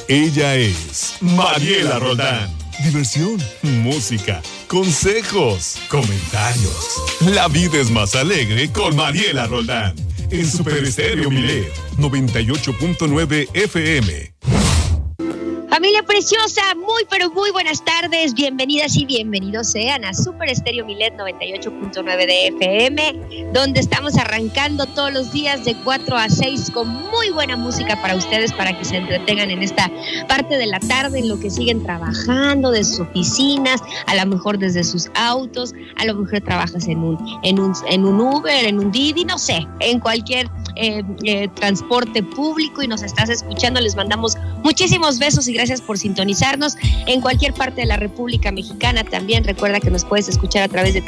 Ella es Mariela Roldán. Diversión, música, consejos, comentarios. La vida es más alegre con Mariela Roldán. En Super Estéreo Milet 98.9 FM. Familia preciosa, muy pero muy buenas tardes, bienvenidas y bienvenidos sean a Super Estéreo Milet 98.9 de FM, donde estamos arrancando todos los días de 4 a 6 con muy buena música para ustedes, para que se entretengan en esta parte de la tarde, en lo que siguen trabajando, de sus oficinas, a lo mejor desde sus autos, a lo mejor trabajas en un Uber, en un Didi, no sé, en cualquier transporte público y nos estás escuchando. Les mandamos muchísimos besos y gracias por sintonizarnos en cualquier parte de la República Mexicana. También recuerda que nos puedes escuchar a través de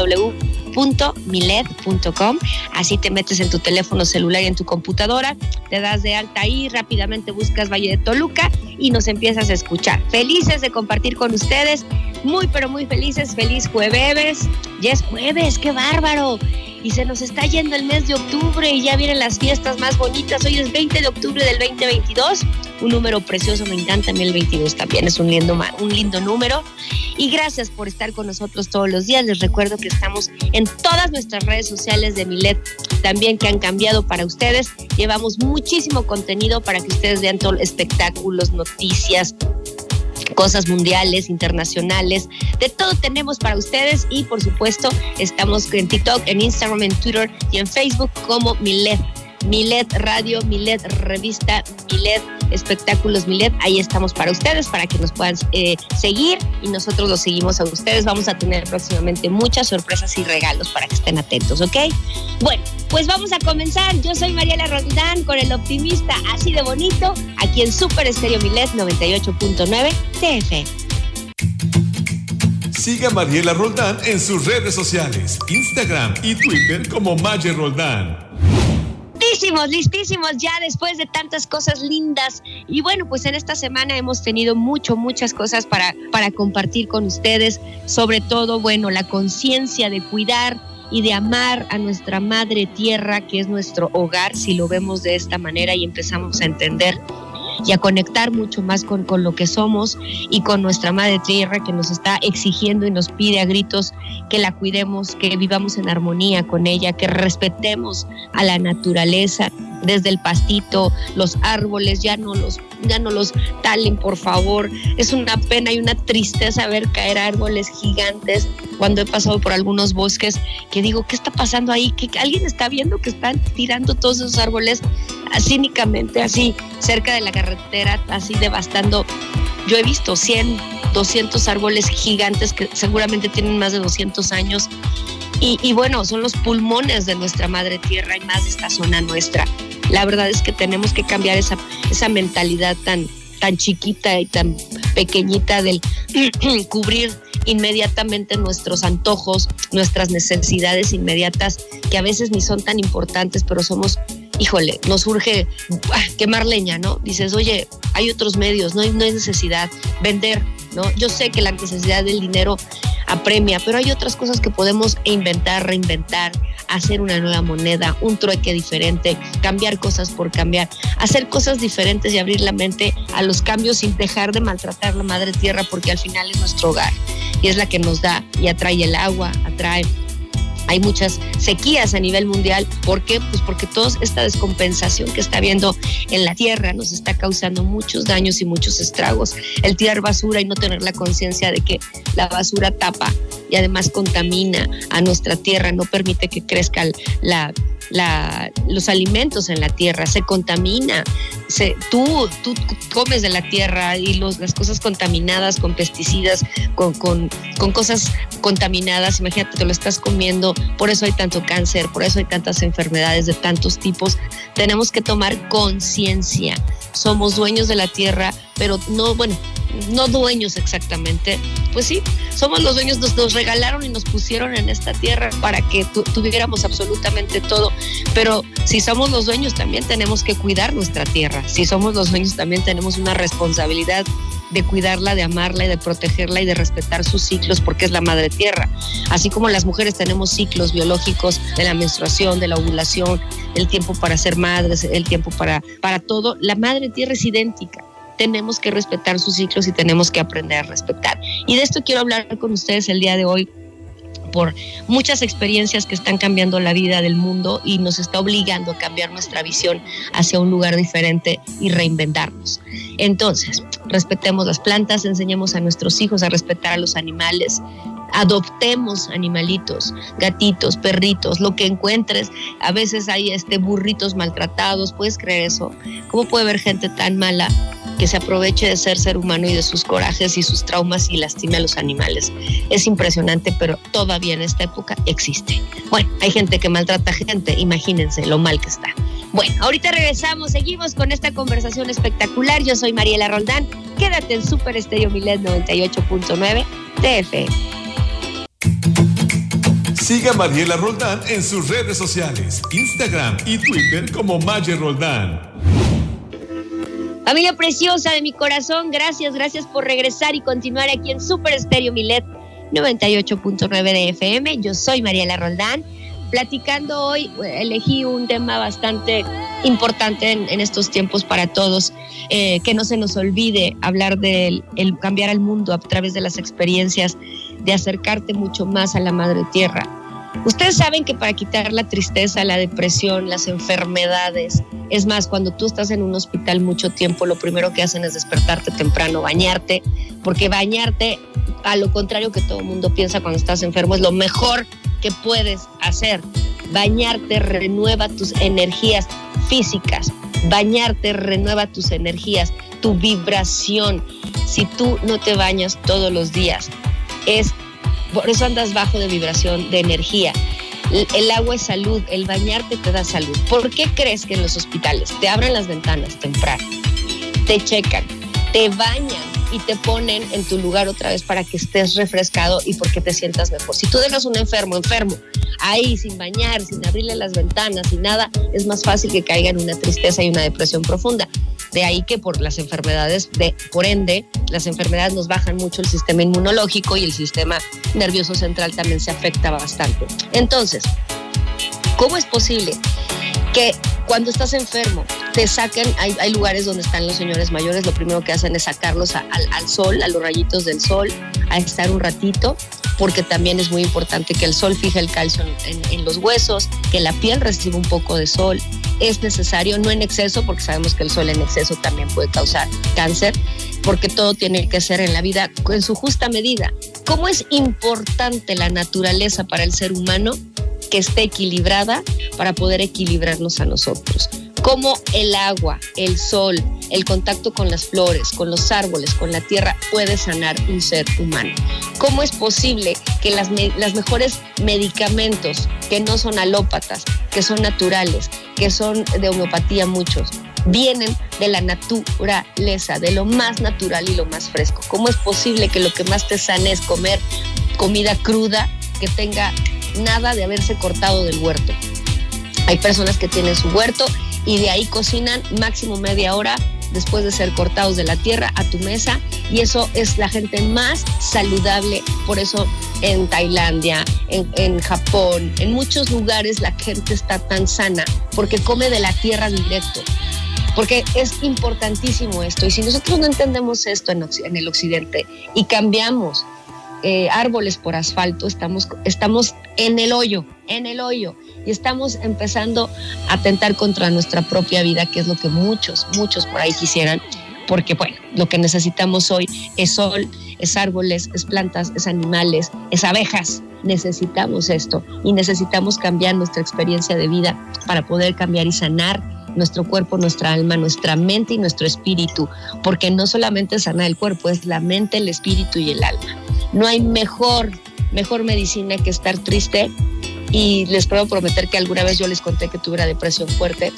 www.milet.com. Así te metes en tu teléfono celular y en tu computadora, te das de alta ahí, rápidamente buscas Valle de Toluca y nos empiezas a escuchar. Felices de compartir con ustedes, muy pero muy felices. Feliz jueves, ya es jueves, qué bárbaro. Y se nos está yendo el mes de octubre y ya vienen las fiestas más bonitas. Hoy es 20 de octubre del 2022, un número precioso, me encanta a mí el 22 también, es un lindo número. Y gracias por estar con nosotros todos los días. Les recuerdo que estamos en todas nuestras redes sociales de Milet, también que han cambiado para ustedes. Llevamos muchísimo contenido para que ustedes vean todos espectáculos, noticias, cosas mundiales, internacionales, de todo tenemos para ustedes. Y por supuesto estamos en TikTok, en Instagram, en Twitter y en Facebook como Milet Radio, Milet Revista, Milet Espectáculos, Milet. Ahí estamos para ustedes, para que nos puedan seguir y nosotros los seguimos a ustedes. Vamos a tener próximamente muchas sorpresas y regalos para que estén atentos, ¿ok? Bueno, pues vamos a comenzar. Yo soy Mariela Roldán con el optimista así de bonito, aquí en Super Estéreo Milet 98.9 TF. Siga a Mariela Roldán en sus redes sociales, Instagram y Twitter como Maye Roldán. Listísimos ya después de tantas cosas lindas. Y bueno, pues en esta semana hemos tenido muchas cosas para compartir con ustedes. Sobre todo, bueno, la conciencia de cuidar y de amar a nuestra madre tierra, que es nuestro hogar, si lo vemos de esta manera y empezamos a entender y a conectar mucho más con lo que somos y con nuestra madre tierra, que nos está exigiendo y nos pide a gritos que la cuidemos, que vivamos en armonía con ella, que respetemos a la naturaleza, desde el pastito, los árboles, ya no los talen, por favor. Es una pena y una tristeza ver caer árboles gigantes. Cuando he pasado por algunos bosques, que digo, ¿qué está pasando ahí? ¿Que alguien está viendo que están tirando todos esos árboles cínicamente, así cerca de la carretera, así devastando? Yo he visto 100, 200 árboles gigantes que seguramente tienen más de 200 años. Y bueno, son los pulmones de nuestra madre tierra y más de esta zona nuestra. La verdad es que tenemos que cambiar esa mentalidad tan chiquita y tan pequeñita del cubrir inmediatamente nuestros antojos, nuestras necesidades inmediatas, que a veces ni son tan importantes, pero somos, nos urge quemar leña, ¿no? Dices, oye, hay otros medios, no hay necesidad, vender, ¿no? Yo sé que la necesidad del dinero apremia, pero hay otras cosas que podemos inventar, reinventar, hacer una nueva moneda, un trueque diferente, cambiar cosas por cambiar, hacer cosas diferentes y abrir la mente a los cambios sin dejar de maltratar la madre tierra, porque al final es nuestro hogar y es la que nos da y atrae el agua, hay muchas sequías a nivel mundial. ¿Por qué? Pues porque toda esta descompensación que está habiendo en la tierra nos está causando muchos daños y muchos estragos. El tirar basura y no tener la conciencia de que la basura tapa y además contamina a nuestra tierra, no permite que crezca los alimentos en la tierra, se contamina. Tú comes de la tierra y las cosas contaminadas con pesticidas, con cosas contaminadas, imagínate, te lo estás comiendo. Por eso hay tanto cáncer, por eso hay tantas enfermedades de tantos tipos. Tenemos que tomar conciencia. Somos dueños de la tierra, pero no dueños exactamente. Pues sí, somos los dueños, nos regalaron y nos pusieron en esta tierra para que tuviéramos absolutamente todo. Pero si somos los dueños, también tenemos que cuidar nuestra tierra. Si somos los dueños, también tenemos una responsabilidad de cuidarla, de amarla y de protegerla y de respetar sus ciclos, porque es la madre tierra. Así como las mujeres tenemos ciclos biológicos de la menstruación, de la ovulación, el tiempo para ser madres, el tiempo para todo, la madre tierra es idéntica. tenemos que respetar sus ciclos y tenemos que aprender a respetar. Y de esto quiero hablar con ustedes el día de hoy, por muchas experiencias que están cambiando la vida del mundo y nos está obligando a cambiar nuestra visión hacia un lugar diferente y reinventarnos. Entonces, respetemos las plantas, enseñemos a nuestros hijos a respetar a los animales, adoptemos animalitos, gatitos, perritos, lo que encuentres. A veces hay burritos maltratados, ¿puedes creer eso? ¿Cómo puede haber gente tan mala que se aproveche de ser humano y de sus corajes y sus traumas y lastime a los animales? Es impresionante, pero todavía en esta época existe. Bueno, hay gente que maltrata a gente, imagínense lo mal que está. Bueno, ahorita regresamos, seguimos con esta conversación espectacular. Yo soy Mariela Roldán, quédate en Super Estéreo Milet 98.9 TF. Siga a Mariela Roldán en sus redes sociales, Instagram y Twitter como Maye Roldán. Familia preciosa de mi corazón, gracias por regresar y continuar aquí en Super Estéreo Milet 98.9 de FM. Yo soy Mariela Roldán, platicando hoy. Elegí un tema bastante importante en estos tiempos para todos, que no se nos olvide hablar del cambiar al mundo a través de las experiencias, de acercarte mucho más a la Madre Tierra. Ustedes saben que para quitar la tristeza, la depresión, las enfermedades, es más, cuando tú estás en un hospital mucho tiempo, lo primero que hacen es despertarte temprano, bañarte, porque bañarte, a lo contrario que todo el mundo piensa cuando estás enfermo, es lo mejor que puedes hacer. Bañarte renueva tus energías físicas, bañarte renueva tus energías, tu vibración. Si tú no te bañas todos los días, por eso andas bajo de vibración, de energía. El agua es salud, el bañarte te da salud. ¿Por qué crees que en los hospitales te abren las ventanas temprano, te checan, te bañan y te ponen en tu lugar otra vez para que estés refrescado y porque te sientas mejor? Si tú dejas un enfermo ahí sin bañar, sin abrirle las ventanas, sin nada, es más fácil que caiga en una tristeza y una depresión profunda. De ahí que por las enfermedades, por ende, las enfermedades nos bajan mucho el sistema inmunológico y el sistema nervioso central también se afecta bastante. Entonces, ¿cómo es posible que cuando estás enfermo te saquen? Hay lugares donde están los señores mayores, lo primero que hacen es sacarlos al sol, a los rayitos del sol, a estar un ratito, porque también es muy importante que el sol fije el calcio en los huesos, que la piel reciba un poco de sol. Es necesario, no en exceso, porque sabemos que el sol en exceso también puede causar cáncer, porque todo tiene que ser en la vida en su justa medida. ¿Cómo es importante la naturaleza para el ser humano? Que esté equilibrada para poder equilibrarnos a nosotros. Cómo el agua, el sol, el contacto con las flores, con los árboles, con la tierra puede sanar un ser humano. ¿Cómo es posible que las mejores medicamentos que no son alópatas, que son naturales, que son de homeopatía muchos, vienen de la naturaleza, de lo más natural y lo más fresco? ¿Cómo es posible que lo que más te sane es comer comida cruda que tenga nada de haberse cortado del huerto? Hay personas que tienen su huerto y de ahí cocinan máximo media hora después de ser cortados de la tierra a tu mesa, y eso es la gente más saludable. Por eso en Tailandia, en Japón, en muchos lugares la gente está tan sana porque come de la tierra directo, porque es importantísimo esto. Y si nosotros no entendemos esto en el occidente y cambiamos árboles por asfalto, estamos en el hoyo, y estamos empezando a atentar contra nuestra propia vida, que es lo que muchos por ahí quisieran, porque bueno, lo que necesitamos hoy es sol, es árboles, es plantas, es animales, es abejas. Necesitamos esto y necesitamos cambiar nuestra experiencia de vida para poder cambiar y sanar nuestro cuerpo, nuestra alma, nuestra mente y nuestro espíritu, porque no solamente sana el cuerpo, es la mente, el espíritu y el alma. No hay mejor medicina que estar triste, y les puedo prometer que alguna vez yo les conté que tuve una depresión fuerte,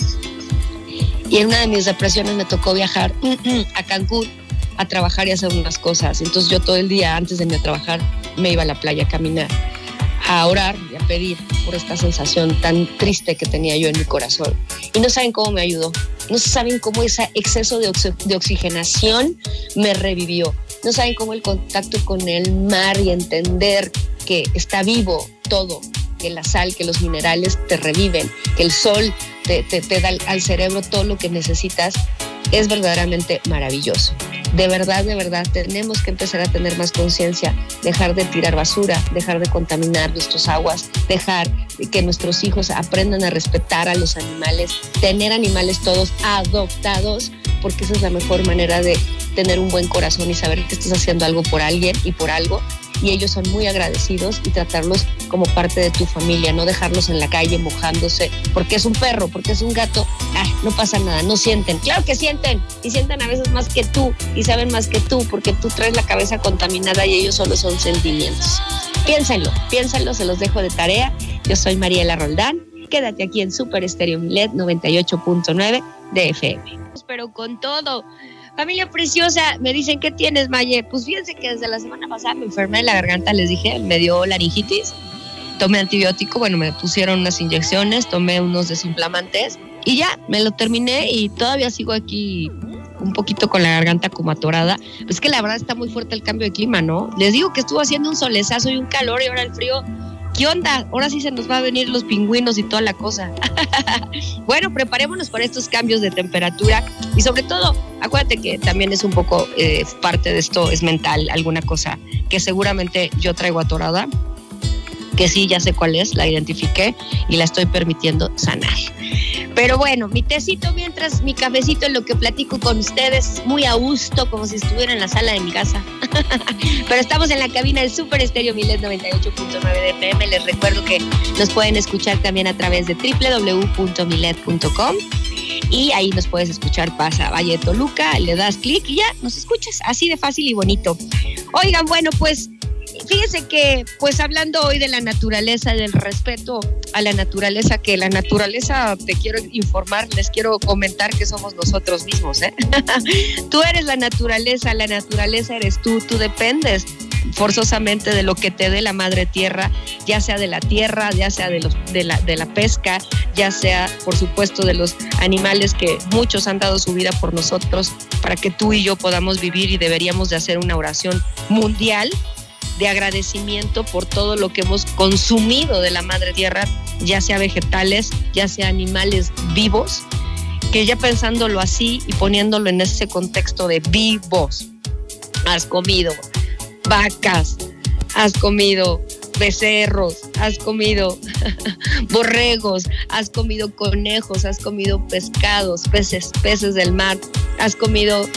y en una de mis depresiones me tocó viajar a Cancún a trabajar y hacer unas cosas. Entonces yo todo el día antes de irme a trabajar me iba a la playa a caminar, a orar y a pedir por esta sensación tan triste que tenía yo en mi corazón. Y no saben cómo me ayudó, no saben cómo ese exceso de oxigenación me revivió, no saben cómo el contacto con el mar y entender que está vivo todo, que la sal, que los minerales te reviven, que el sol te da al cerebro todo lo que necesitas, es verdaderamente maravilloso. De verdad, tenemos que empezar a tener más conciencia, dejar de tirar basura, dejar de contaminar nuestras aguas, dejar que nuestros hijos aprendan a respetar a los animales, tener animales todos adoptados, porque esa es la mejor manera de tener un buen corazón y saber que estás haciendo algo por alguien y por algo. Y ellos son muy agradecidos, y tratarlos como parte de tu familia, no dejarlos en la calle mojándose, porque es un perro, porque es un gato, no pasa nada, no sienten. Claro que sienten, y sienten a veces más que tú, y saben más que tú, porque tú traes la cabeza contaminada y ellos solo son sentimientos. Piénsenlo, se los dejo de tarea. Yo soy Mariela Roldán, quédate aquí en Super Estéreo Milet 98.9 de FM. Pero con todo, familia preciosa, me dicen, ¿qué tienes, Maye? Pues fíjense que desde la semana pasada me enfermé de la garganta, les dije, me dio laringitis, tomé antibiótico, me pusieron unas inyecciones, tomé unos desinflamantes y ya, me lo terminé y todavía sigo aquí un poquito con la garganta como atorada. Pues que la verdad está muy fuerte el cambio de clima, ¿no? Les digo que estuvo haciendo un solezazo y un calor, y ahora el frío. ¿Qué onda? Ahora sí se nos va a venir los pingüinos y toda la cosa. Bueno, preparémonos para estos cambios de temperatura, y sobre todo, acuérdate que también es un poco parte de esto, es mental, alguna cosa que seguramente yo traigo atorada, que sí, ya sé cuál es, la identifiqué y la estoy permitiendo sanar. Pero bueno, mi tecito mientras, mi cafecito en lo que platico con ustedes, muy a gusto, como si estuviera en la sala de mi casa. Pero estamos en la cabina del Super Estéreo Milet 98.9 de FM. Les recuerdo que nos pueden escuchar también a través de www.milet.com, y ahí nos puedes escuchar. Pasa Valle de Toluca, le das clic y ya nos escuchas, así de fácil y bonito. Oigan, bueno, pues fíjense que, pues hablando hoy de la naturaleza, del respeto a la naturaleza, que la naturaleza, te quiero informar, les quiero comentar que somos nosotros mismos, ¿eh? Tú eres la naturaleza eres tú dependes forzosamente de lo que te dé la madre tierra, ya sea de la tierra, ya sea de la pesca, ya sea, por supuesto, de los animales que muchos han dado su vida por nosotros para que tú y yo podamos vivir, y deberíamos de hacer una oración mundial de agradecimiento por todo lo que hemos consumido de la madre tierra, ya sea vegetales, ya sea animales vivos, que ya pensándolo así y poniéndolo en ese contexto de vivos, has comido vacas, has comido becerros, has comido borregos, has comido conejos, has comido pescados, peces del mar, has comido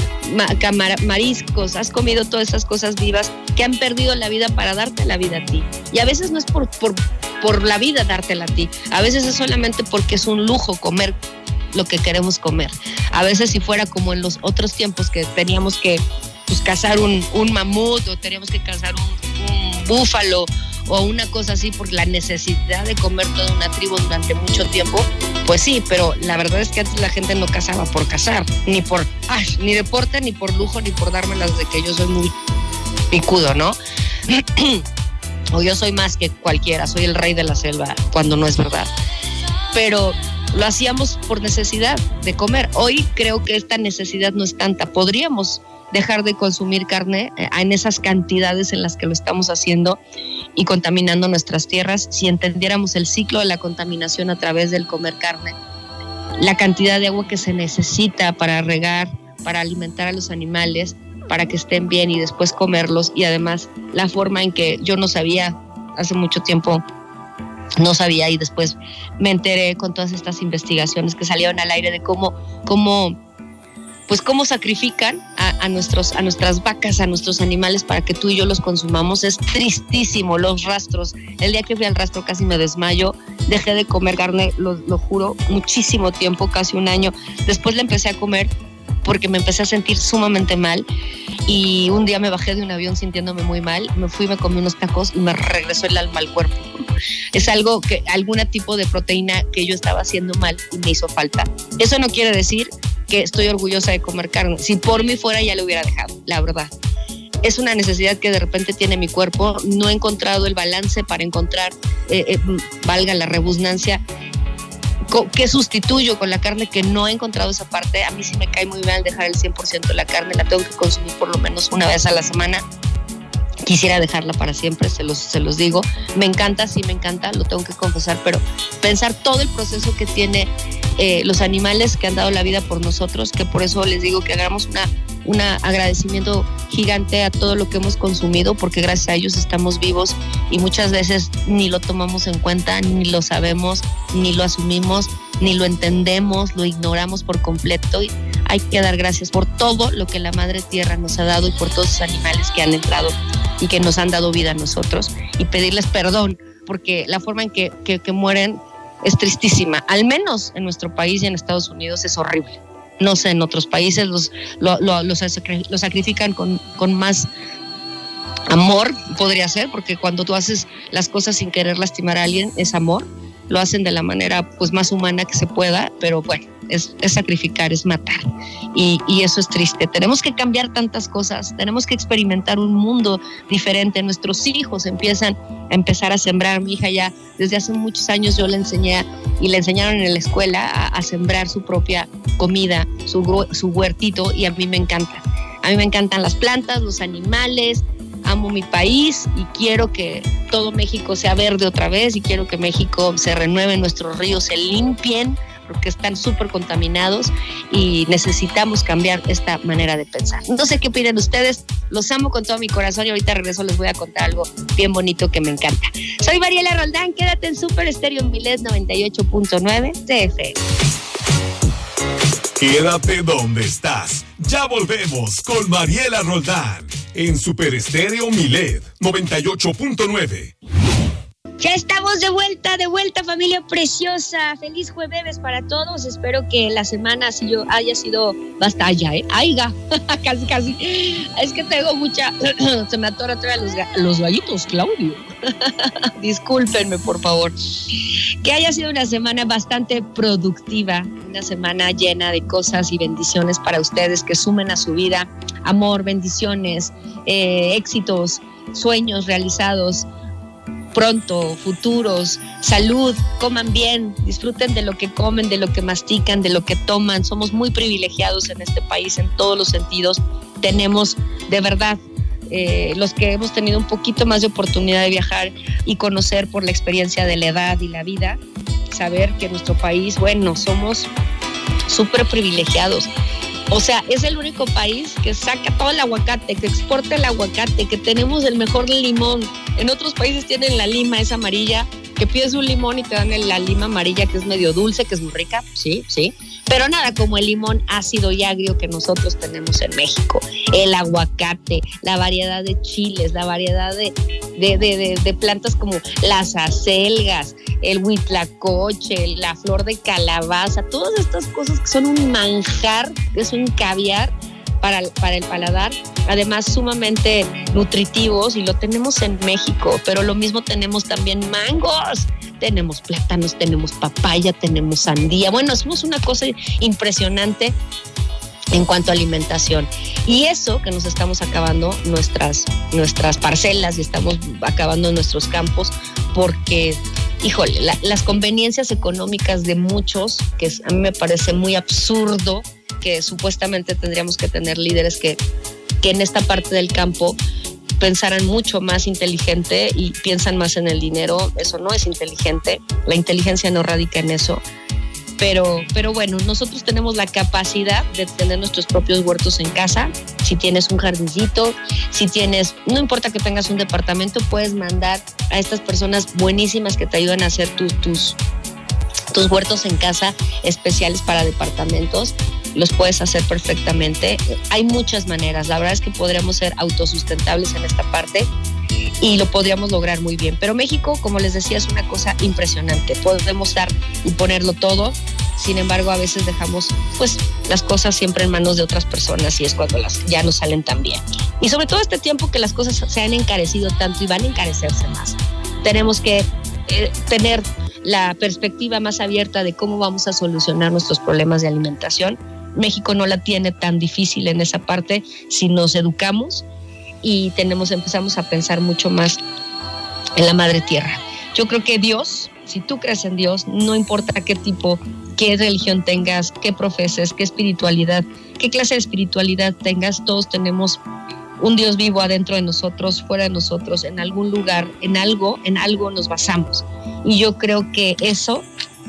mariscos, has comido todas esas cosas vivas que han perdido la vida para darte la vida a ti. Y a veces no es por la vida dártela a ti, a veces es solamente porque es un lujo comer lo que queremos comer. A veces, si fuera como en los otros tiempos que teníamos que cazar un mamut, o teníamos que cazar un búfalo o una cosa así por la necesidad de comer toda una tribu durante mucho tiempo, pues sí, pero la verdad es que antes la gente no cazaba por cazar, ni por ni deporte, ni por lujo, ni por dármelas de que yo soy muy picudo, ¿no? O yo soy más que cualquiera, soy el rey de la selva, cuando no es verdad. Pero lo hacíamos por necesidad de comer. Hoy creo que esta necesidad no es tanta. Podríamos dejar de consumir carne en esas cantidades en las que lo estamos haciendo y contaminando nuestras tierras, si entendiéramos el ciclo de la contaminación a través del comer carne, la cantidad de agua que se necesita para regar, para alimentar a los animales, para que estén bien y después comerlos, y además la forma en que yo no sabía, hace mucho tiempo no sabía, y después me enteré con todas estas investigaciones que salieron al aire de cómo sacrifican a nuestras vacas, a nuestros animales para que tú y yo los consumamos. Es tristísimo. Los rastros, el día que fui al rastro casi me desmayo, dejé de comer carne, lo juro, muchísimo tiempo, casi un año. Después le empecé a comer porque me empecé a sentir sumamente mal, y un día me bajé de un avión sintiéndome muy mal, me comí unos tacos y me regresó el alma al cuerpo. Es algo que, algún tipo de proteína que yo estaba haciendo mal y me hizo falta. Eso no quiere decir que estoy orgullosa de comer carne. Si por mí fuera, ya lo hubiera dejado, la verdad. Es una necesidad que de repente tiene mi cuerpo. No he encontrado el balance para encontrar, valga la redundancia, que sustituyo con la carne, que no he encontrado esa parte. A mí sí me cae muy mal dejar el 100% de la carne, la tengo que consumir por lo menos una vez a la semana. Quisiera dejarla para siempre, se los digo. Me encanta, sí me encanta, lo tengo que confesar, pero pensar todo el proceso que tiene los animales que han dado la vida por nosotros, que por eso les digo que hagamos un agradecimiento gigante a todo lo que hemos consumido, porque gracias a ellos estamos vivos y muchas veces ni lo tomamos en cuenta, ni lo sabemos, ni lo asumimos, ni lo entendemos, lo ignoramos por completo. Y hay que dar gracias por todo lo que la Madre Tierra nos ha dado y por todos esos animales que han entrado y que nos han dado vida a nosotros, y pedirles perdón porque la forma en que mueren es tristísima. Al menos en nuestro país y en Estados Unidos es horrible. No sé, en otros países los sacrifican con más amor, podría ser, porque cuando tú haces las cosas sin querer lastimar a alguien, es amor. Lo hacen de la manera pues más humana que se pueda, pero bueno, es sacrificar, es matar. Y eso es triste. Tenemos que cambiar tantas cosas, tenemos que experimentar un mundo diferente. Nuestros hijos empiezan a empezar a sembrar. Mi hija ya desde hace muchos años yo le enseñé y le enseñaron en la escuela a sembrar su propia comida, su huertito, y a mí me encanta. A mí me encantan las plantas, los animales. Amo mi país y quiero que todo México sea verde otra vez, y quiero que México se renueve, nuestros ríos se limpien porque están súper contaminados y necesitamos cambiar esta manera de pensar. No sé qué opinan ustedes, los amo con todo mi corazón y ahorita regreso, les voy a contar algo bien bonito que me encanta. Soy Mariela Roldán, quédate en Super Estéreo Milet 98.9 TF. Quédate donde estás. Ya volvemos con Mariela Roldán en Super Estéreo Milet 98.9. Ya estamos de vuelta, familia preciosa. Feliz jueves para todos. Espero que la semana haya sido bastante, casi. Es que tengo mucha, se me atora todavía los gallitos, Claudio. Discúlpenme, por favor. Que haya sido una semana bastante productiva, una semana llena de cosas y bendiciones para ustedes que sumen a su vida amor, bendiciones, éxitos, sueños realizados pronto, futuros, salud, coman bien, disfruten de lo que comen, de lo que mastican, de lo que toman. Somos muy privilegiados en este país en todos los sentidos. Tenemos, de verdad, los que hemos tenido un poquito más de oportunidad de viajar y conocer por la experiencia de la edad y la vida, saber que nuestro país, bueno, somos súper privilegiados. O sea, es el único país que saca todo el aguacate, que exporta el aguacate, que tenemos el mejor limón. En otros países tienen la lima esa amarilla, que pides un limón y te dan la lima amarilla, que es medio dulce, que es muy rica, sí, pero nada como el limón ácido y agrio que nosotros tenemos en México. El aguacate, la variedad de chiles, la variedad de plantas como las acelgas, el huitlacoche, la flor de calabaza, todas estas cosas que son un manjar, que es un caviar para el paladar, además sumamente nutritivos, y lo tenemos en México. Pero lo mismo tenemos también mangos, tenemos plátanos, tenemos papaya, tenemos sandía. Bueno, somos una cosa impresionante en cuanto a alimentación, y eso que nos estamos acabando nuestras parcelas y estamos acabando nuestros campos porque, híjole, las conveniencias económicas de muchos, que a mí me parece muy absurdo que supuestamente tendríamos que tener líderes que en esta parte del campo pensaran mucho más inteligente y piensan más en el dinero. Eso no es inteligente, la inteligencia no radica en eso. Pero bueno, nosotros tenemos la capacidad de tener nuestros propios huertos en casa. Si tienes un jardincito, no importa que tengas un departamento, puedes mandar a estas personas buenísimas que te ayudan a hacer tus huertos en casa especiales para departamentos. Los puedes hacer perfectamente. Hay muchas maneras. La verdad es que podríamos ser autosustentables en esta parte y lo podríamos lograr muy bien. Pero México, como les decía, es una cosa impresionante. Podemos dar y ponerlo todo. Sin embargo, a veces dejamos pues las cosas siempre en manos de otras personas, y es cuando ya no salen tan bien. Y sobre todo este tiempo que las cosas se han encarecido tanto y van a encarecerse más. Tenemos que tener la perspectiva más abierta de cómo vamos a solucionar nuestros problemas de alimentación. México no la tiene tan difícil en esa parte si nos educamos y empezamos a pensar mucho más en la Madre Tierra. Yo creo que Dios, si tú crees en Dios, no importa qué religión tengas, qué profeses, qué espiritualidad, qué clase de espiritualidad tengas, todos tenemos un Dios vivo adentro de nosotros, fuera de nosotros, en algún lugar, en algo nos basamos. Y yo creo que eso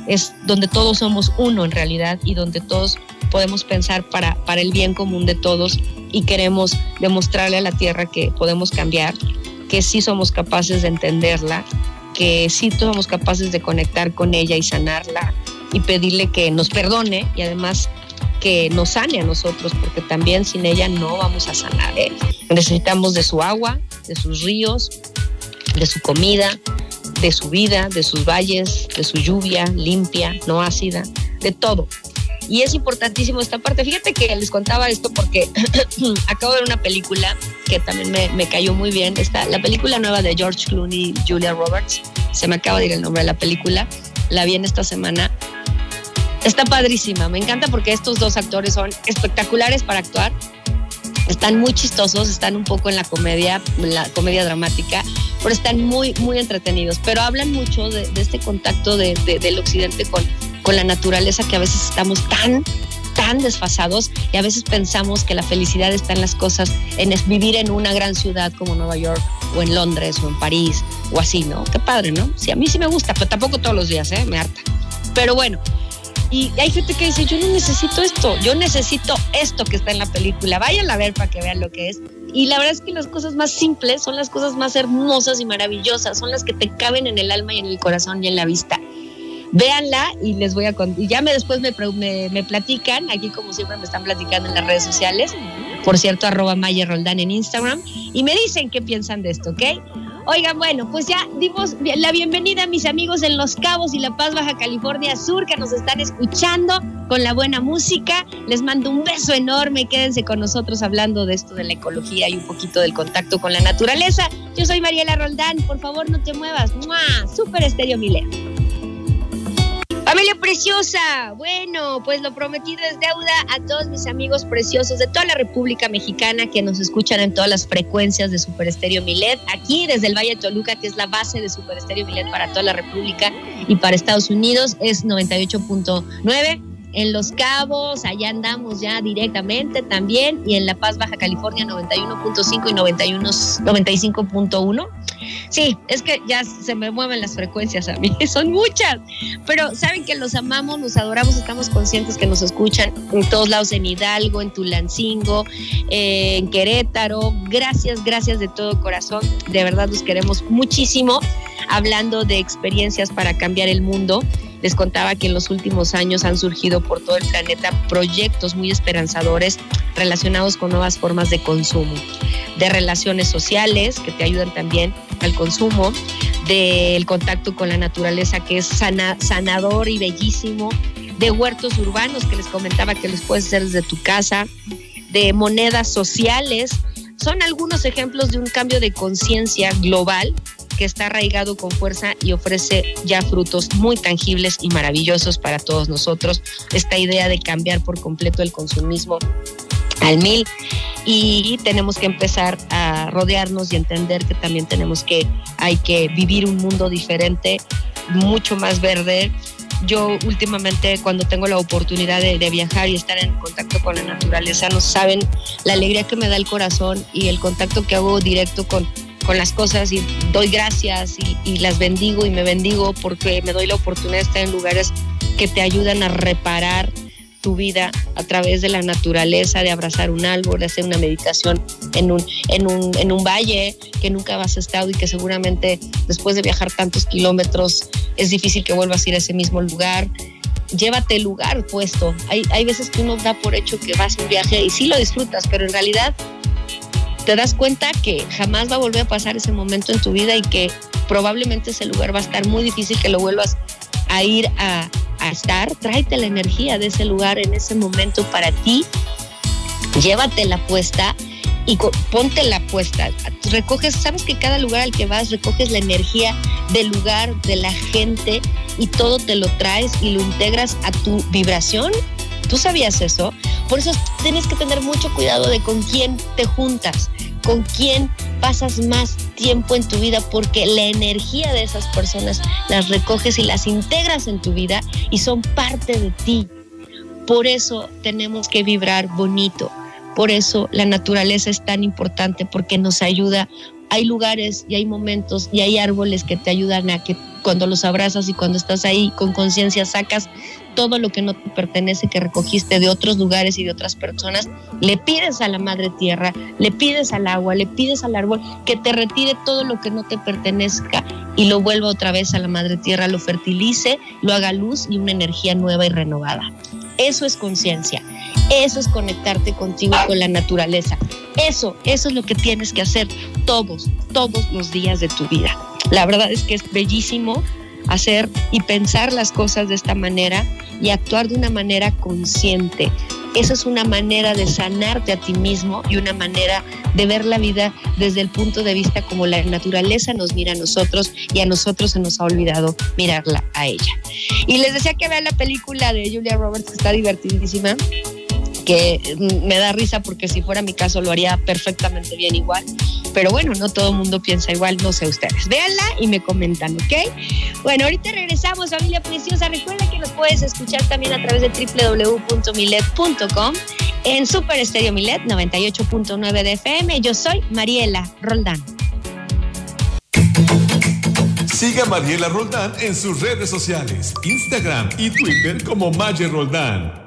es donde todos somos uno en realidad y donde todos podemos pensar para el bien común de todos y queremos demostrarle a la tierra que podemos cambiar, que sí somos capaces de entenderla, que sí somos capaces de conectar con ella y sanarla y pedirle que nos perdone y además que nos sane a nosotros, porque también sin ella no vamos a sanar. Necesitamos de su agua, de sus ríos, de su comida, de su vida, de sus valles, de su lluvia limpia, no ácida, de todo. Y es importantísimo esta parte. Fíjate que les contaba esto porque acabo de ver una película que también me cayó muy bien. La película nueva de George Clooney y Julia Roberts. Se me acaba de ir el nombre de la película. La vi en esta semana. Está padrísima. Me encanta porque estos dos actores son espectaculares para actuar. Están muy chistosos, están un poco en la comedia dramática, pero están muy, muy entretenidos. Pero hablan mucho de este contacto del occidente con la naturaleza, que a veces estamos tan desfasados y a veces pensamos que la felicidad está en las cosas, en vivir en una gran ciudad como Nueva York o en Londres o en París o así, ¿no? Qué padre, ¿no? Sí, a mí sí me gusta, pero tampoco todos los días, me harta. Pero bueno, y hay gente que dice, yo no necesito esto, yo necesito esto que está en la película. Vayan a ver para que vean lo que es. Y la verdad es que las cosas más simples son las cosas más hermosas y maravillosas, son las que te caben en el alma y en el corazón y en la vista. Véanla y les voy a contar. Y ya después me platican, aquí como siempre me están platicando en las redes sociales, por cierto, @MayerRoldán en Instagram, y me dicen qué piensan de esto, ¿ok? Oigan, bueno, pues ya dimos la bienvenida a mis amigos en Los Cabos y La Paz, Baja California Sur, que nos están escuchando con la buena música. Les mando un beso enorme, quédense con nosotros hablando de esto de la ecología y un poquito del contacto con la naturaleza. Yo soy Mariela Roldán, por favor no te muevas. ¡Mua! Super Estéreo Milet. Familia preciosa, bueno, pues lo prometido es deuda. A todos mis amigos preciosos de toda la República Mexicana que nos escuchan en todas las frecuencias de Super Estéreo Milet, aquí desde el Valle de Toluca, que es la base de Super Estéreo Milet para toda la República y para Estados Unidos, es 98.9. En Los Cabos, allá andamos ya directamente también, y en La Paz, Baja California, 91.5 y 95.1. Sí, es que ya se me mueven las frecuencias a mí, son muchas, pero saben que los amamos, los adoramos, estamos conscientes que nos escuchan en todos lados, en Hidalgo, en Tulancingo, en Querétaro. Gracias de todo corazón, de verdad los queremos muchísimo. Hablando de experiencias para cambiar el mundo, les contaba que en los últimos años han surgido por todo el planeta proyectos muy esperanzadores relacionados con nuevas formas de consumo, de relaciones sociales que te ayudan también al consumo, del contacto con la naturaleza que es sanador y bellísimo, de huertos urbanos que les comentaba que los puedes hacer desde tu casa, de monedas sociales. Son algunos ejemplos de un cambio de conciencia global que está arraigado con fuerza y ofrece ya frutos muy tangibles y maravillosos para todos nosotros. Esta idea de cambiar por completo el consumismo al 1000, y tenemos que empezar a rodearnos y entender que también hay que vivir un mundo diferente, mucho más verde. Yo últimamente, cuando tengo la oportunidad de viajar y estar en contacto con la naturaleza, no saben la alegría que me da el corazón y el contacto que hago directo con las cosas, y doy gracias y las bendigo y me bendigo porque me doy la oportunidad de estar en lugares que te ayudan a reparar tu vida a través de la naturaleza, de abrazar un árbol, de hacer una meditación en un valle que nunca has estado y que seguramente después de viajar tantos kilómetros es difícil que vuelvas a ir a ese mismo lugar. Llévate el lugar puesto. Hay veces que uno da por hecho que vas a un viaje y sí lo disfrutas, pero en realidad te das cuenta que jamás va a volver a pasar ese momento en tu vida y que probablemente ese lugar va a estar muy difícil que lo vuelvas a ir a estar. Tráete la energía de ese lugar en ese momento para ti, llévatela puesta y póntela puesta. Recoges, sabes que cada lugar al que vas recoges la energía del lugar, de la gente, y todo te lo traes y lo integras a tu vibración. ¿Tú sabías eso? Por eso tienes que tener mucho cuidado de con quién te juntas, con quién pasas más tiempo en tu vida, porque la energía de esas personas las recoges y las integras en tu vida y son parte de ti. Por eso tenemos que vibrar bonito. Por eso la naturaleza es tan importante, porque nos ayuda hay lugares y hay momentos y hay árboles que te ayudan a que cuando los abrazas y cuando estás ahí con conciencia sacas todo lo que no te pertenece, que recogiste de otros lugares y de otras personas, le pides a la madre tierra, le pides al agua, le pides al árbol que te retire todo lo que no te pertenezca y lo vuelva otra vez a la madre tierra, lo fertilice, lo haga luz y una energía nueva y renovada. Eso es conciencia, eso es conectarte contigo y con la naturaleza. Eso es lo que tienes que hacer todos los días de tu vida. La verdad es que es bellísimo hacer y pensar las cosas de esta manera y actuar de una manera consciente. Eso es una manera de sanarte a ti mismo y una manera de ver la vida desde el punto de vista como la naturaleza nos mira a nosotros y a nosotros se nos ha olvidado mirarla a ella. Y les decía que vean la película de Julia Roberts, que está divertidísima, que me da risa porque si fuera mi caso lo haría perfectamente bien igual, pero bueno, no todo el mundo piensa igual, no sé ustedes. Véanla y me comentan, ¿ok? Bueno, ahorita regresamos, familia preciosa. Recuerda que nos puedes escuchar también a través de www.milet.com en Super Estéreo Milet 98.9 de FM. Yo soy Mariela Roldán. Siga a Mariela Roldán en sus redes sociales, Instagram y Twitter como Maye Roldán.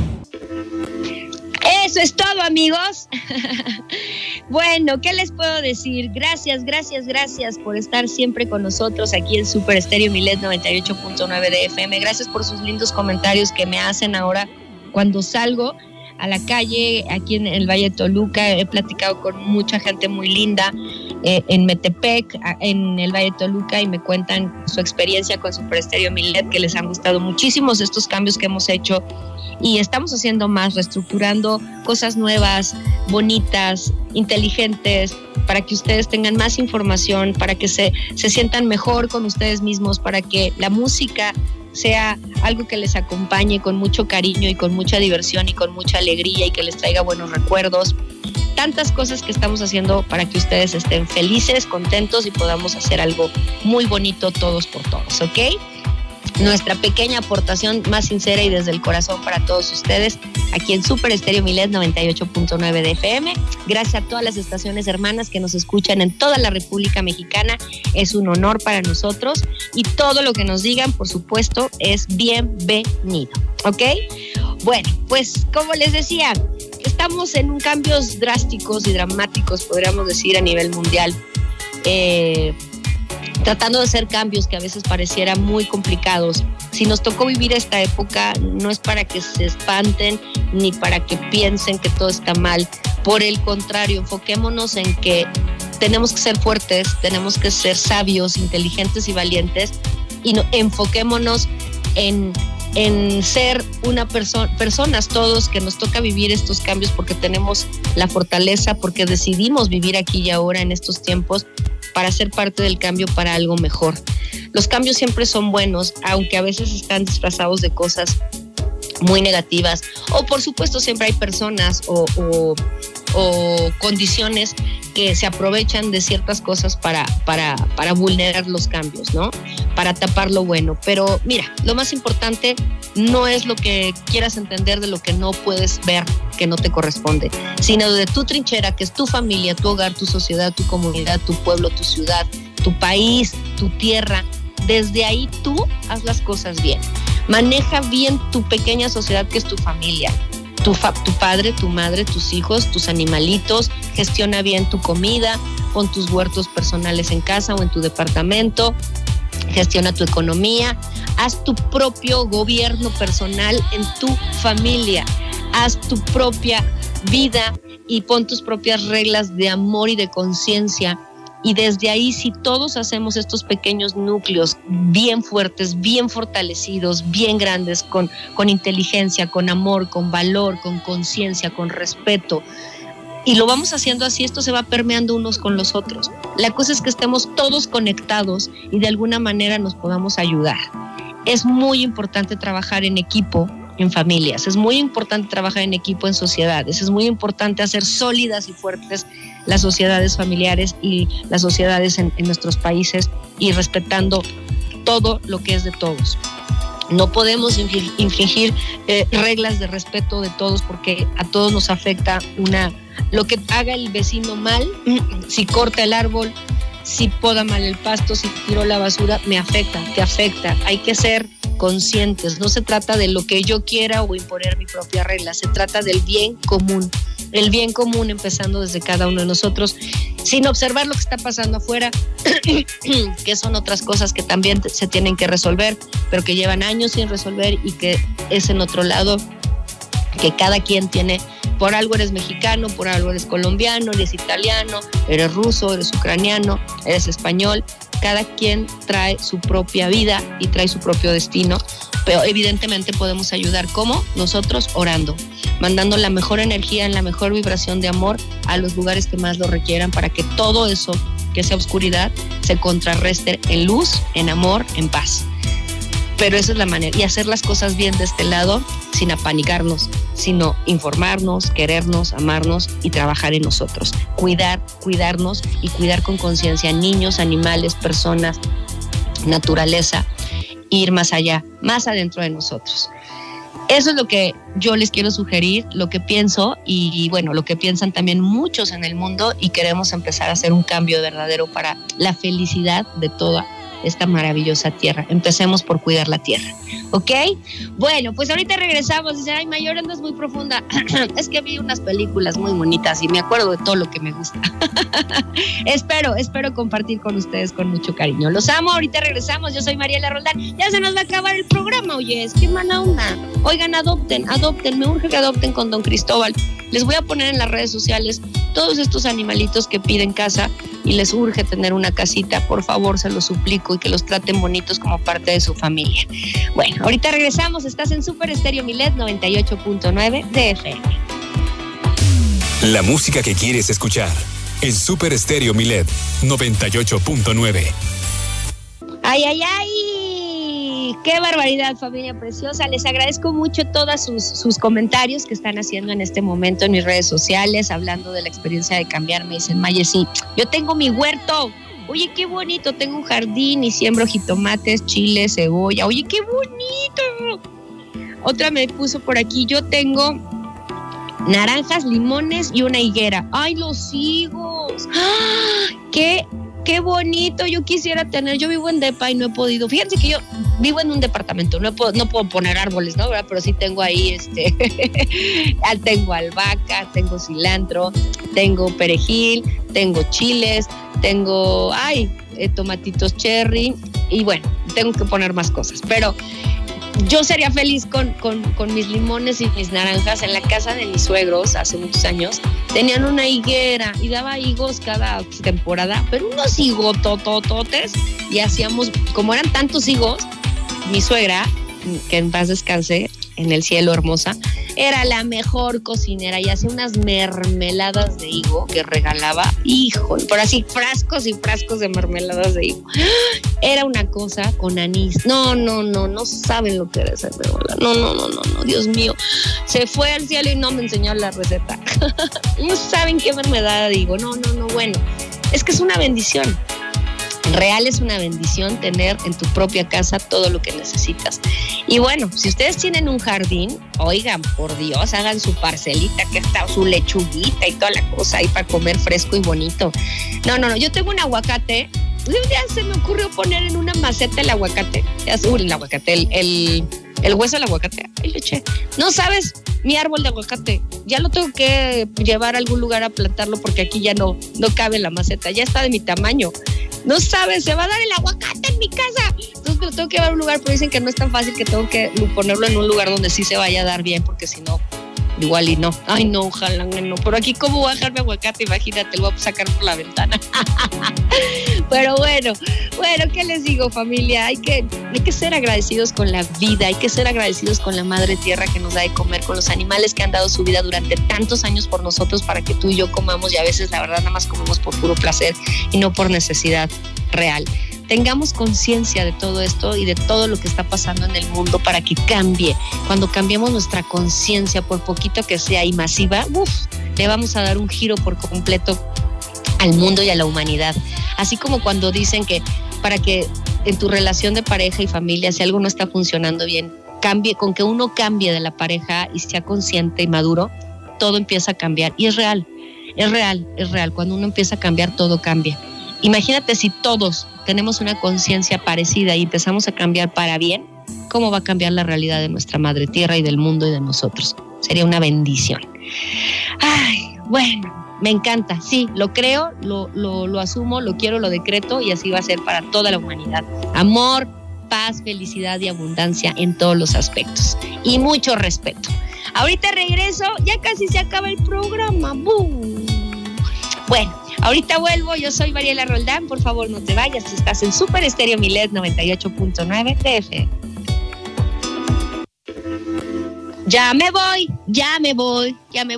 Eso es todo, amigos. Bueno, ¿qué les puedo decir? Gracias por estar siempre con nosotros aquí en Super Estéreo Milet 98.9 de FM. Gracias por sus lindos comentarios que me hacen ahora cuando salgo a la calle aquí en el Valle de Toluca. He platicado con mucha gente muy linda en Metepec, en el Valle de Toluca, y me cuentan su experiencia con Super Estéreo Milet, que les han gustado muchísimos estos cambios que hemos hecho. Y estamos haciendo más, reestructurando cosas nuevas, bonitas, inteligentes, para que ustedes tengan más información, para que se sientan mejor con ustedes mismos, para que la música sea algo que les acompañe con mucho cariño y con mucha diversión y con mucha alegría y que les traiga buenos recuerdos. Tantas cosas que estamos haciendo para que ustedes estén felices, contentos y podamos hacer algo muy bonito todos por todos, ¿ok? Nuestra pequeña aportación más sincera y desde el corazón para todos ustedes aquí en Super Estéreo Milet 98.9 de FM. Gracias a todas las estaciones hermanas que nos escuchan en toda la República Mexicana. Es un honor para nosotros y todo lo que nos digan, por supuesto, es bienvenido, ¿ok? Bueno, pues como les decía, estamos en cambios drásticos y dramáticos, podríamos decir, a nivel mundial. Tratando de hacer cambios que a veces parecieran muy complicados. Si nos tocó vivir esta época, no es para que se espanten ni para que piensen que todo está mal. Por el contrario, enfoquémonos en que tenemos que ser fuertes, tenemos que ser sabios, inteligentes y valientes, y enfoquémonos en ser personas todos que nos toca vivir estos cambios porque tenemos la fortaleza, porque decidimos vivir aquí y ahora en estos tiempos para ser parte del cambio para algo mejor. Los cambios siempre son buenos, aunque a veces están disfrazados de cosas muy negativas, o por supuesto siempre hay personas o condiciones que se aprovechan de ciertas cosas para vulnerar los cambios, ¿no? Para tapar lo bueno. Pero mira, lo más importante no es lo que quieras entender de lo que no puedes ver, que no te corresponde, sino de tu trinchera, que es tu familia, tu hogar, tu sociedad, tu comunidad, tu pueblo, tu ciudad, tu país, tu tierra. Desde ahí tú haz las cosas bien. Maneja bien tu pequeña sociedad que es tu familia. Tu padre, tu madre, tus hijos, tus animalitos. Gestiona bien tu comida, pon tus huertos personales en casa o en tu departamento. Gestiona tu economía. Haz tu propio gobierno personal en tu familia. Haz tu propia vida y pon tus propias reglas de amor y de conciencia. Y desde ahí, si todos hacemos estos pequeños núcleos bien fuertes, bien fortalecidos, bien grandes, con inteligencia, con amor, con valor, con conciencia, con respeto, y lo vamos haciendo así, esto se va permeando unos con los otros. La cosa es que estemos todos conectados y de alguna manera nos podamos ayudar. Es muy importante trabajar en equipo, en familias, es muy importante trabajar en equipo en sociedades, es muy importante hacer sólidas y fuertes las sociedades familiares y las sociedades en nuestros países y respetando todo lo que es de todos. No podemos infringir reglas de respeto de todos porque a todos nos afecta una lo que haga el vecino mal, si corta el árbol, si poda mal el pasto, si tiró la basura, me afecta, te afecta. Hay que ser conscientes. No se trata de lo que yo quiera o imponer mi propia regla, se trata del bien común. El bien común empezando desde cada uno de nosotros, sin observar lo que está pasando afuera, que son otras cosas que también se tienen que resolver, pero que llevan años sin resolver y que es en otro lado, que cada quien tiene. Por algo eres mexicano, por algo eres colombiano, eres italiano, eres ruso, eres ucraniano, eres español. Cada quien trae su propia vida y trae su propio destino, pero evidentemente podemos ayudar. ¿Cómo? Nosotros orando, mandando la mejor energía, la mejor vibración de amor a los lugares que más lo requieran, para que todo eso que sea oscuridad se contrarreste en luz, en amor, en paz. Pero esa es la manera, y hacer las cosas bien de este lado, sin apanicarnos, sino informarnos, querernos, amarnos y trabajar en nosotros. Cuidarnos y cuidar con conciencia niños, animales, personas, naturaleza, ir más allá, más adentro de nosotros. Eso es lo que yo les quiero sugerir, lo que pienso y bueno, lo que piensan también muchos en el mundo, y queremos empezar a hacer un cambio verdadero para la felicidad de toda esta maravillosa tierra. Empecemos por cuidar la tierra, ¿ok? Bueno, pues ahorita regresamos. Dice, ay, Mayor, andas muy profunda. Es que vi unas películas muy bonitas y me acuerdo de todo lo que me gusta. Espero compartir con ustedes con mucho cariño. Los amo, ahorita regresamos. Yo soy Mariela Roldán. Ya se nos va a acabar el programa, oye, es que mala onda. Oigan, adopten, me urge que adopten con Don Cristóbal. Les voy a poner en las redes sociales todos estos animalitos que piden casa y les urge tener una casita. Por favor, se los suplico, y que los traten bonitos como parte de su familia. Bueno, ahorita regresamos. Estás en Super Estéreo Milet 98.9 de FM. La música que quieres escuchar en Super Estéreo Milet 98.9. ¡Ay, ay, ay! ¡Qué barbaridad, familia preciosa! Les agradezco mucho todos sus comentarios que están haciendo en este momento en mis redes sociales, hablando de la experiencia de cambiar. Me dicen, Maye, sí, yo tengo mi huerto. Oye, qué bonito, tengo un jardín y siembro jitomates, chiles, cebolla. Oye, qué bonito. Otra me puso por aquí, yo tengo naranjas, limones y una higuera. ¡Ay, los higos! ¡Ah! ¡Qué bonito! Yo quisiera tener, yo vivo en depa y no he podido. Fíjense que yo vivo en un departamento, no puedo poner árboles, ¿no? ¿Verdad? Pero sí tengo ahí, tengo albahaca, tengo cilantro, tengo perejil, tengo chiles, tengo, tomatitos cherry, y bueno, tengo que poner más cosas, pero yo sería feliz con mis limones y mis naranjas. En la casa de mis suegros, hace muchos años, tenían una higuera y daba higos cada temporada, pero unos higototototes, y hacíamos, como eran tantos higos, mi suegra, que en paz descanse, en el cielo, hermosa, era la mejor cocinera y hacía unas mermeladas de higo que regalaba, híjole, por así frascos y frascos de mermeladas de higo. Era una cosa con anís. No saben lo que era esa mermelada. No, Dios mío. Se fue al cielo y no me enseñó la receta. No saben qué mermelada de higo. No, bueno. Es que es una bendición. Real, es una bendición tener en tu propia casa todo lo que necesitas. Y bueno, si ustedes tienen un jardín, oigan, por Dios, hagan su parcelita, que está su lechuguita y toda la cosa ahí para comer fresco y bonito. No, yo tengo un aguacate. Un día se me ocurrió poner en una maceta el aguacate. El aguacate, el hueso del aguacate. Ay, le eché. No sabes, mi árbol de aguacate, ya lo tengo que llevar a algún lugar a plantarlo, porque aquí ya no cabe en la maceta, ya está de mi tamaño. No sabes, se va a dar el aguacate en mi casa. Entonces me lo tengo que llevar a un lugar, pero dicen que no es tan fácil, que tengo que ponerlo en un lugar donde sí se vaya a dar bien, porque si no, igual y no. Ay, no, ojalá no. Pero aquí, ¿cómo voy a dejar mi aguacate? Imagínate, lo voy a sacar por la ventana. Pero bueno, ¿qué les digo, familia? Hay que ser agradecidos con la vida, hay que ser agradecidos con la madre tierra que nos da de comer, con los animales que han dado su vida durante tantos años por nosotros, para que tú y yo comamos, y a veces la verdad nada más comemos por puro placer y no por necesidad real. Tengamos conciencia de todo esto y de todo lo que está pasando en el mundo para que cambie. Cuando cambiemos nuestra conciencia, por poquito que sea y masiva, le vamos a dar un giro por completo al mundo y a la humanidad. Así como cuando dicen que para que en tu relación de pareja y familia, si algo no está funcionando bien, cambie, con que uno cambie de la pareja y sea consciente y maduro, todo empieza a cambiar. Y es real. Es real. Cuando uno empieza a cambiar, todo cambia. Imagínate si todos tenemos una conciencia parecida y empezamos a cambiar para bien, ¿cómo va a cambiar la realidad de nuestra madre tierra y del mundo y de nosotros? Sería una bendición. Ay, bueno, me encanta, sí, lo creo, lo asumo, lo quiero, lo decreto y así va a ser para toda la humanidad. Amor, paz, felicidad y abundancia en todos los aspectos. Y mucho respeto. Ahorita regreso, ya casi se acaba el programa. ¡Bum! Bueno, ahorita vuelvo, yo soy Mariela Roldán, por favor no te vayas, estás en Super Estéreo Milet 98.9 TF. Ya me voy, ya me voy.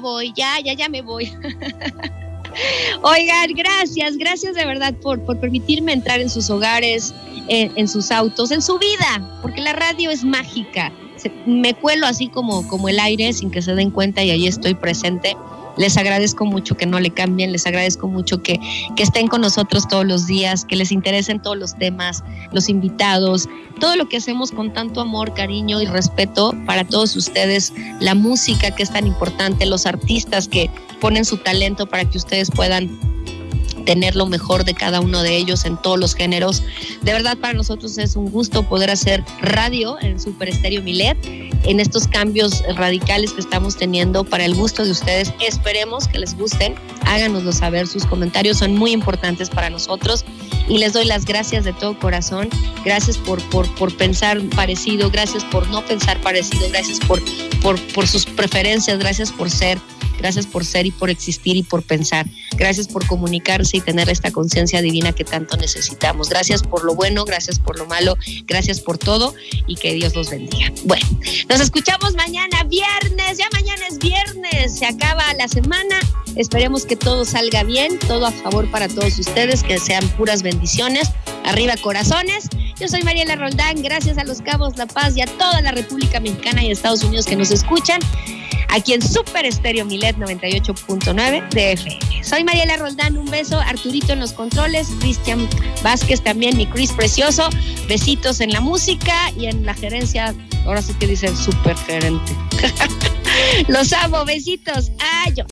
Oigan, gracias de verdad por permitirme entrar en sus hogares, en sus autos, en su vida, porque la radio es mágica. Me cuelo así como el aire sin que se den cuenta y ahí estoy presente. Les agradezco mucho que no le cambien, les agradezco mucho que estén con nosotros todos los días, que les interesen todos los temas, los invitados, todo lo que hacemos con tanto amor, cariño y respeto para todos ustedes, la música que es tan importante, los artistas que ponen su talento para que ustedes puedan tener lo mejor de cada uno de ellos en todos los géneros. De verdad, para nosotros es un gusto poder hacer radio en Super Estéreo Milet, en estos cambios radicales que estamos teniendo para el gusto de ustedes. Esperemos que les gusten, háganoslo saber, sus comentarios son muy importantes para nosotros y les doy las gracias de todo corazón. Gracias por pensar parecido, gracias por no pensar parecido, gracias por sus preferencias, gracias por ser y por existir y por pensar. Gracias por comunicarse y tener esta conciencia divina que tanto necesitamos. Gracias por lo bueno, gracias por lo malo, gracias por todo y que Dios los bendiga. Bueno, nos escuchamos mañana viernes, ya mañana es viernes, se acaba la semana. Esperemos que todo salga bien, todo a favor para todos ustedes, que sean puras bendiciones. Arriba corazones. Yo soy Mariela Roldán, gracias a Los Cabos, La Paz y a toda la República Mexicana y Estados Unidos que nos escuchan aquí en Super Estéreo Milet 98.9 de FM. Soy Mariela Roldán, un beso, Arturito en los controles, Cristian Vázquez también, mi Cris precioso, besitos en la música y en la gerencia, ahora sí que dicen super gerente. Los amo, besitos, adiós.